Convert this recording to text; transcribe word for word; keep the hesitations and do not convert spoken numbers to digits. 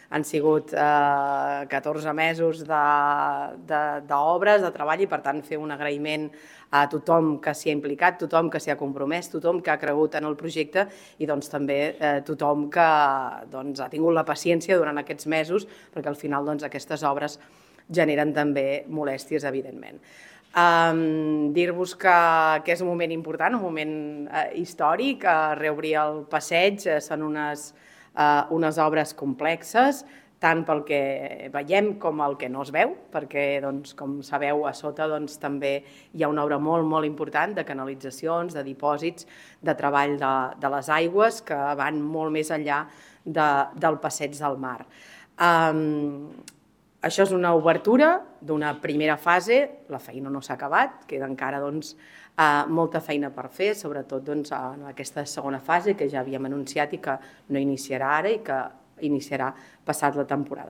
Han sigut eh, catorze mesos d'obres, de, de, de treball, i per tant fer un agraïment a tothom que s'hi ha implicat, tothom que s'hi ha compromès, tothom que ha cregut en el projecte i doncs, també eh, tothom que doncs, ha tingut la paciència durant aquests mesos, perquè al final doncs, aquestes obres generen també molèsties, evidentment. Um, Dir-vos que, que és un moment important, un moment uh, històric, uh, reobrir el passeig, uh, són unes, uh, unes obres complexes, tant pel que veiem com el que no es veu, perquè, doncs, com sabeu, a sota doncs, també hi ha una obra molt, molt important de canalitzacions, de dipòsits, de treball de, de les aigües, que van molt més enllà de, del passeig del mar. Um, Això és una obertura d'una primera fase, la feina no s'ha acabat, queda encara doncs, eh, molta feina per fer, sobretot doncs, en aquesta segona fase que ja havíem anunciat i que no iniciarà ara i que iniciarà passat la temporada.